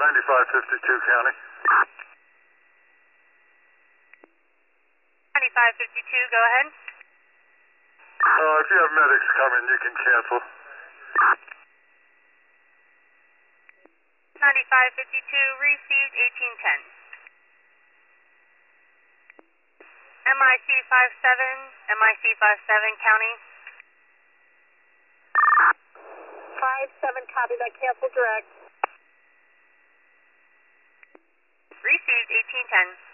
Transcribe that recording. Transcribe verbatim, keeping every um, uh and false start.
ninety-five fifty-two County. ninety-five fifty-two, go ahead. Uh, if you have medics coming, you can cancel. ninety-five fifty-two, received eighteen ten. M I C five seven, M I C five seven, County. five seven, copy that, cancel direct. Received eighteen ten.